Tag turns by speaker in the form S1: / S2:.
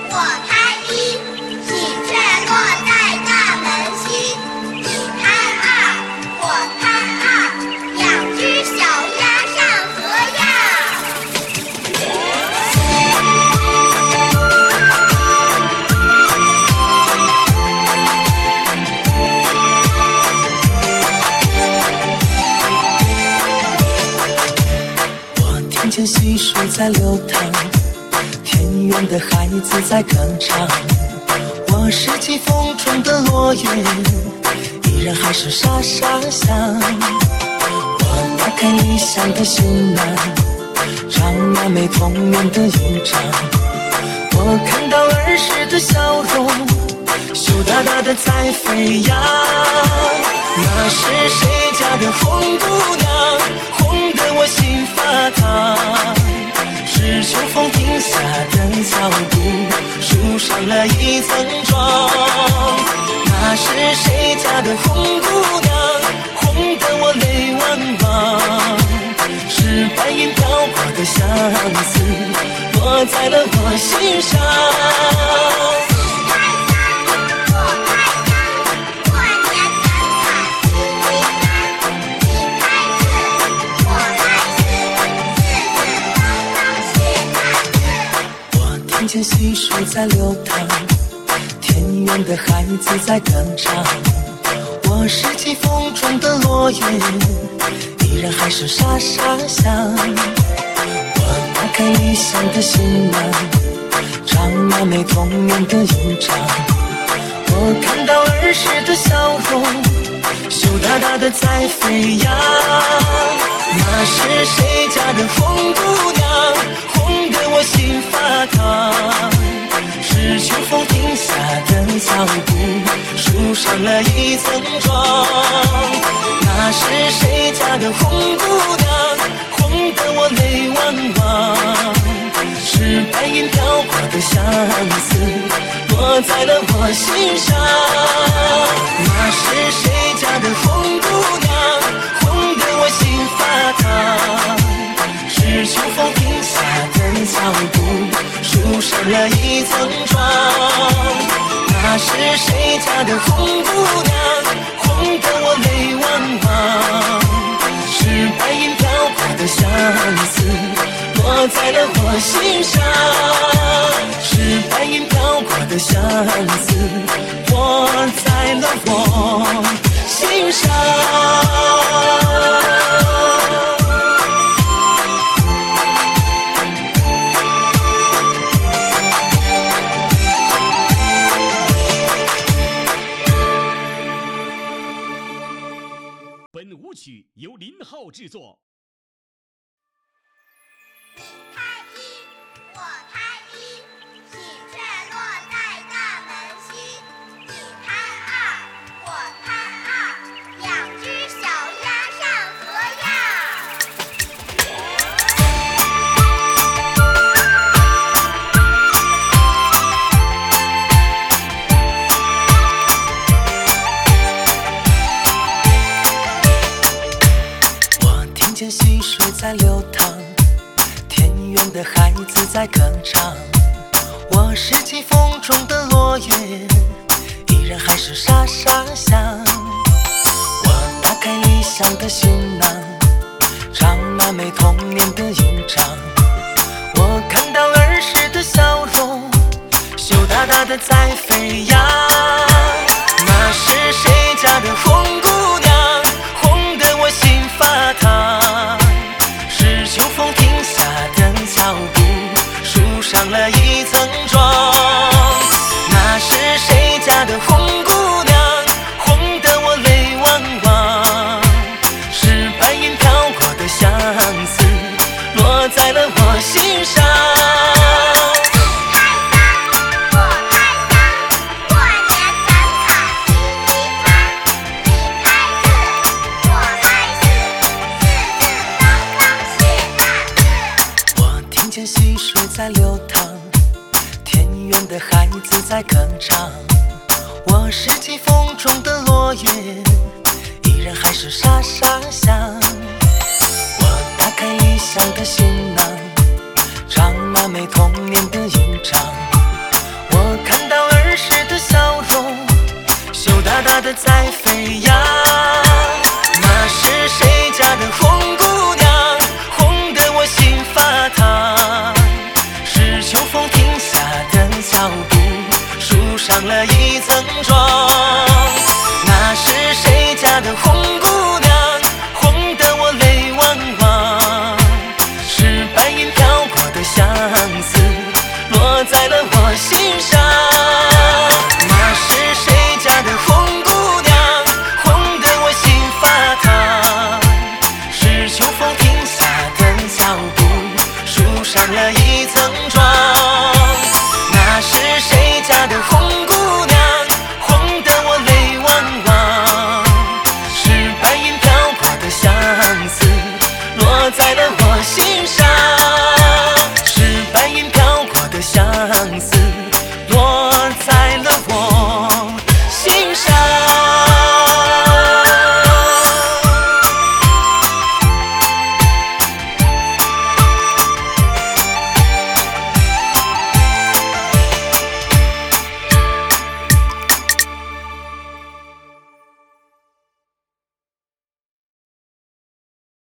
S1: 我拍一，喜鹊落在大门西。你拍二，我拍二，两只小鸭上河呀。
S2: 我听见溪水在流淌，田园的孩子在歌唱。我拾起风中的落叶，依然还是沙沙响。我打开理想的行囊，长满美童年的印章。我看到儿时的笑容，羞答答的在飞扬。那是谁家的红姑娘，红得我心发烫。是秋风停下的脚步，树上了一层妆。那是谁家的红姑娘，红得我泪汪汪。是白云飘过的相思，落在了我心上。听见溪水在流淌，田园的孩子在歌唱。我拾起风中的落叶，依然还是沙沙响。我打开理想的行囊，长满美童年的印章。我看到儿时的笑容，羞答答的在飞扬。那是谁家的红姑娘，红得我心发烫。是秋风停下的脚步，树上了一层妆。那是谁家的红姑娘，红得我泪汪汪。是白云飘过的相思，落在了我心上。那是谁家的红姑娘，红得我心发烫。是秋风停下的脚步，树上了一层妆。那是谁家的红姑娘，红得我泪汪汪。是白云飘过的相思，落在了我心上。是白云飘过的相思，落在了我心上。
S3: 本舞曲由林浩制作。
S1: 拍一，我拍一，喜鹊落在大门西。你拍二，我拍二，两只小鸭上河呀。
S2: 我听见溪水在流淌，田园的孩子在歌唱。我拾起风中的落叶，依然还是沙沙响。我打开理想的行囊，长满美童年的印章。我看到儿时的笑容，羞答答的在飞扬。那是谁家的红姑娘，红得我心发烫。是秋风停下的脚步，树上了一层妆。那是谁家的红姑娘，红得我泪汪汪。是白云飘过的相思，落在了我心上。溪水在流淌，田园的孩子在歌唱。我拾起风中的落叶，依然还是沙沙响。我打开理想的行囊，长满美童年的印章。 停下的脚步，树上了一层妆。那是谁家的红姑娘，红得我泪汪汪。是白云飘过的相思，落在了我心上。那是谁家的红姑娘，红得我心发烫。是秋风停下的脚步，树上了一层妆。那是谁家的红姑娘，红得我泪汪汪。是白云飘过的相思，落在了我心上。是白云飘过的相思，落在了